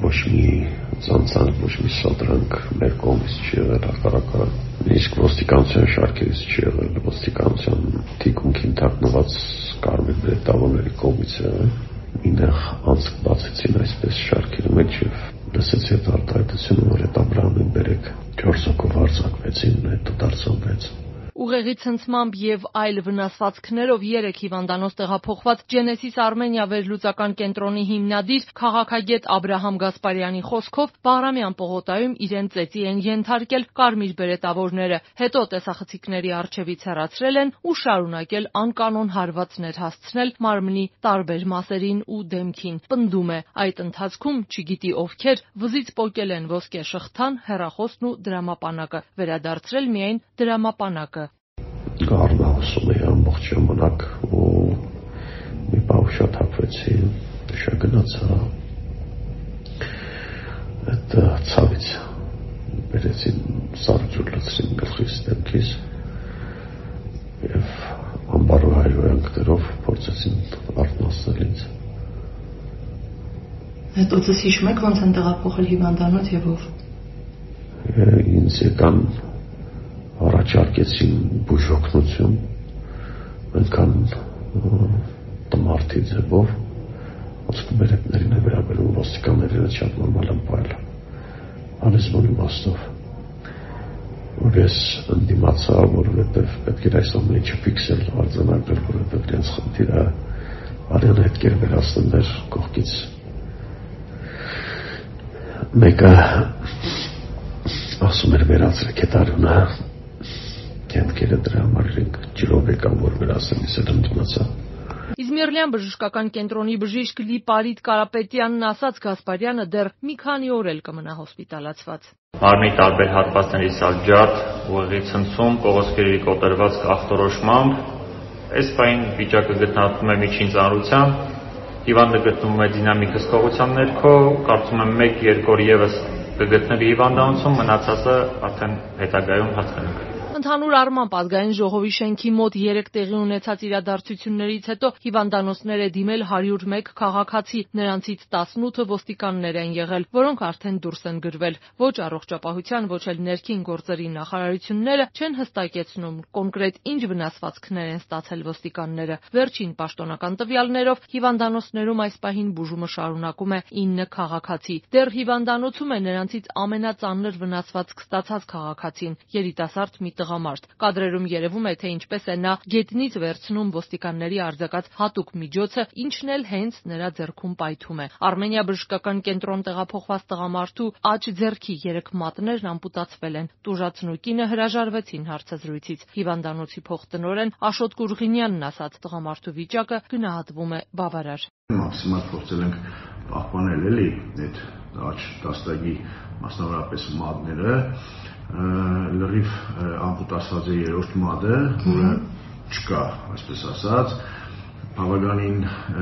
ոչ մի ծանցանք, ոչ մի սադրանք մեր կողմից չի եղել, հակառակը իսկ ոստիկանության շարքերից չի եղել, ոստիկանության թիկունքին թաքնված կարմիր բերետավորների կողմից եղել։ Ինեղ անցք բացեցին այսպես շարքերի մեջ եւ լսեցի այդ արտահայտությունը, որ այդ Աբրահամին բերեք 4 հոգով արձակվեցին, հետո դարձան 6։ Ուղեղի ցնցմամբ եւ այլ վնասվածքներով 3 հիվանդանոց տեղափոխված Genesis Armenia վերլուծական կենտրոնի հիմնադիր քաղաքագետ Աբրահամ Գասպարյանի խոսքով Բաղրամյան պողոտայում իրեն ծեծի են ենթարկել կարմիր բերետավորները, հետո տեսախցիկների առջևից հեռացրել են ու շարունակել անկանոն հարվածներ հասցնել մարմնի տարբեր մասերին ու դեմքին։ Պնդում է, այդ ընթացքում չգիտի ովքեր վզից պոկել են ոսկե շղթան, հեռախոսն ու դրամապանակը, վերադարձրել միայն դրամապանակը։ Գարնահոսում էի ամբողջ ժամանակ ու մի բավ շատ հապվեցի, շագնացա այդ ցավից բերեցին սարջուր լցրին գլխիս դեմքիս և ամբարու հայրոյանքներով փորձեցին արթնացնել ինձ։ Հետո ձեզ հիշում եք ոնց են տեղափոխել հիվանդանոց և ով։ Ինձ եկան առաջարկեցին բուժօգնություն, այնքան տմարդի ձևով, ոսկ բերետներին է վերաբերում, ոստիկանները շատ նորմալ են պահել, անզոր իմաստով, որ ես ընդդիմացա, որովհետև պետք էր այս ամեն ինչը ֆիքսել, արձանագրել, որովհետև իրենց խնդիրը արյան հետքեր վերացնել մեր կողքից։ Մեկը ասում էր վերացրեք այդ արյունը, կենտքերը դրա համար իրենք ջրով եկան, որ վերացնեն, ես էլ ընդդիմացա։ Իզմիրլյան բժշկական կենտրոնի բժիշկ Լիպարիտ Կարապետյանն ասաց Գասպարյանը դեռ մի քանի օր էլ կմնա հոսպիտալացված։ Մարմնի տարբեր հատվածների սալջարդ, ուղեղի ցնցում, կողոսկերի կոտրված ախտորոշմամբ, այս պահին վիճակը գտնվում է միջին ծանրությամբ, հիվանդը գտնվում է դինամիկ հսկողության ներքո, կարծում եմ 1-2 օր ևս կգտնվի հիվանդանոցում, մնացածը արդեն հետագայում հաղթենք։ Ընդհանուր առմամբ ազգային ժողովի շենքի մոտ 3 տեղի ունեցած իրադարձություններից հետո հիվանդանոցներ է դիմել 101 քաղաքացի, նրանցից 18-ը ոստիկաններ են եղել, որոնք արդեն դուրս են գրվել։ Ոչ առողջապահության, ոչ էլ ներքին գործերի նախարարությունները չեն հստակեցնում կոնկրետ ինչ վնասվածքներ են ստացել ոստիկանները։ Վերջին պաշտոնական տվյալներով հիվանդանոցներում այս պահին բուժումը շարունակում է 9 քաղաքացի։ Դեռ հիվանդանոցում է նրանցից ամենածանր վնասվածք ստացած քաղաքացին՝ երիտասարդ մի տղամարդ։ Կադրերում երևում է, թե ինչպես է նա գետնից վերցնում ոստիկանների արձակած հատուկ միջոցը, ինչն էլ հենց նրա ձեռքում պայթում է։ Արմենիա բժշկական կենտրոն տեղափոխված տղամարդու աջ ձեռքի 3 մատներն ամպուտացվել են։ Տուժածն ու կինը հրաժարվեցին հարցազրույցից։ Հիվանդանոցի փոխտնօրեն Աշոտ Կուրղինյանն ասաց, տղամարդու վիճակը գնահատվում է բավարար։ Մաքսիմալ փորձել ենք պահպանել էլի այդ աջ դաստակի մասնավորապես մատները, լրիվ ամպուտացված է 3-րդ մատը, որը չկա, այսպես ասած, բավականին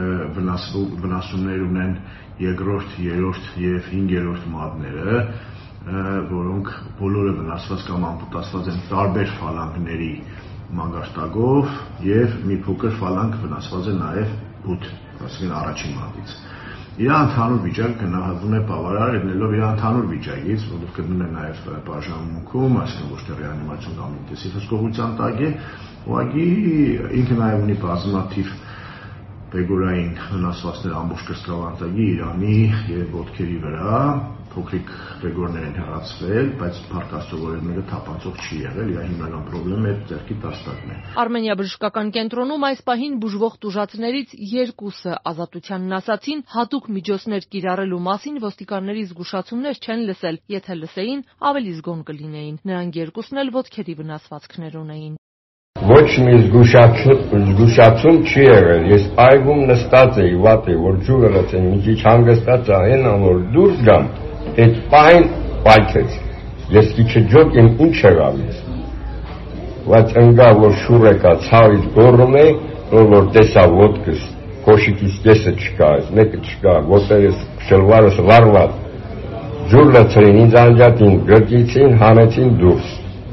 վնասումներ ունեն 2-րդ, 3-րդ և 5-րդ մատները, որոնք բոլորը վնասված կամ ամպուտացված են տարբեր ֆալանգների մագարտակով և մի փոքր ֆալանգ վնասված է նաև բութ, այսինքն առաջին մատից։ Իր ընդհանուր վիճակը գնահատվում է բավարար, ելնելով իր ընդհանուր վիճակից, որով գտնում է նաև բաժանմունքում, այսինքն ոչ թե ռեանիմացիոն կամ ինտենսիվ հսկողության տակ է, ուղղակի ինքը նաև ունի բազմաթիվ բեգորային վնասվածքներ ամբողջ կրծքավանդակի, իրանի և ոտքերի վրա, փոքրիկ բեգորներ են հեռացվել, բայց փառք Աստծո, որևէ թափանցող չի եղել, իր հիմնական խնդրեմը այդ ձեռքի դաստակն է։ Արմենիա բժշկական կենտրոնում այս պահին բուժվող տուժածներից 2-ը ազատությանն ասացին, հատուկ միջոցներ կիրառելու մասին ոստիկանների զգուշացումներ չեն լսել, եթե լսեին, ավելի զգոն կլինեին։ Նրանք 2-ն էլ ոտքերի վնասվածքներ ունեին։ Ոչ մի զգուշացում չի եղել, ես այգում նստած էի, վատ էի, որ ջուրը լցեն, մի քիչ հանգստած այնա, որ դուրս գամ, այդ պահին պայթեց, ես քիչ եմ ինչ եղավ ես, բայց ընկա, որ շուռ եկա, ցավից գոռում էի, որ տեսա ոտքս, փոշիկից կեսը չկա, մեկը չկա, ոտերս, շլվարս վառված, ջուր լցրին, ինձ անջատին, գրկիցին, հանեցին դուրս։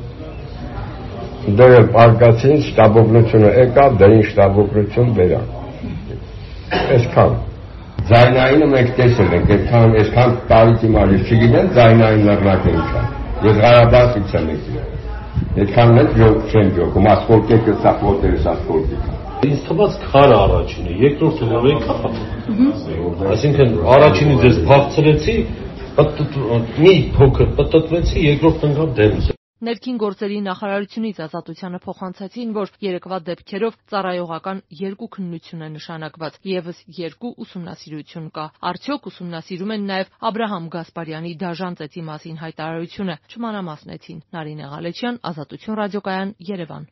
Դերը պարկացին, շտաբօգնությունը եկավ, դրին շտաբօգնություն վերան։ Այսքան։ Ձայնայինը մենք տեսել ենք, այսքան տարիքի մարի չգիտեն ձայնային լեռնակը ինչ է։ Ես Ղարաբաղից եմ եկել։ Այդքան էլ չեն ջոկում, ասֆալտը սախոտերը սախոտիկա։ Ինձ թվաց քարը առաջինը, երկրորդը որ եկա։ Այսինքն առաջինից ես փախցրեցի, մի փոքր պտտվեցի, երկրորդն ընկավ դեմս։ Ներքին գործերի նախարարությունից Ազատությանը փոխանցեցին, որ երեկվա դեպքերով ծառայողական 2 քննություն է նշանակված, եւս 2 ուսումնասիրություն կա։ Արդյոք ուսումնասիրում են նաեւ Աբրահամ Գասպարյանի դաժան ծեծի մասին հայտարարությունը, չմանրամասնեցին։ Նարինե Ղալեչյան, Ազատություն ռադիոկայան, Երևան։